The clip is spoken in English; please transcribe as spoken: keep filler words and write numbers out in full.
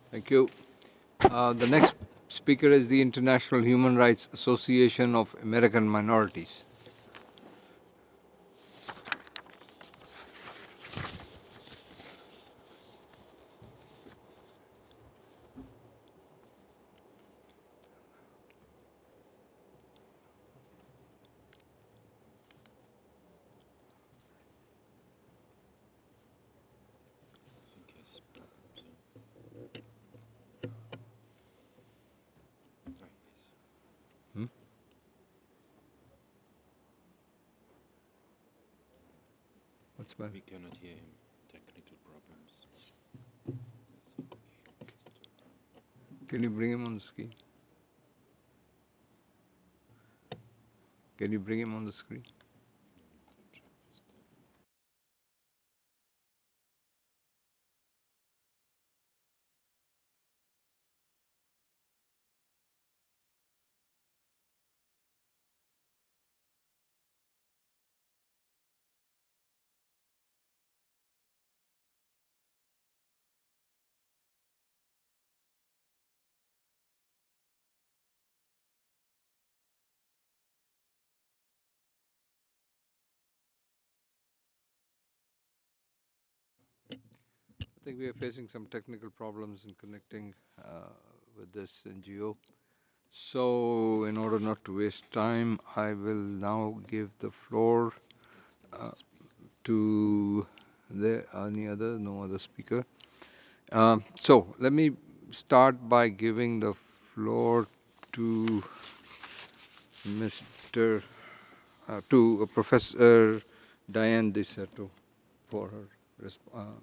Thank you. Uh, the next speaker is the International Human Rights Association of American Minorities. think has problems. Uh, try this. Hmm? What's bad? We cannot hear him. Technical problems. I think. Just uh, Can you bring him on the screen? Can you bring him on the screen? you can check this stuff. I think we are facing some technical problems in connecting uh, with this N G O. So, in order not to waste time, I will now give the floor That's the uh, last speaker. to the any other, no other speaker. Um, so, let me start by giving the floor to Mister Uh, to uh, Professor Diane Desato for her resp- uh,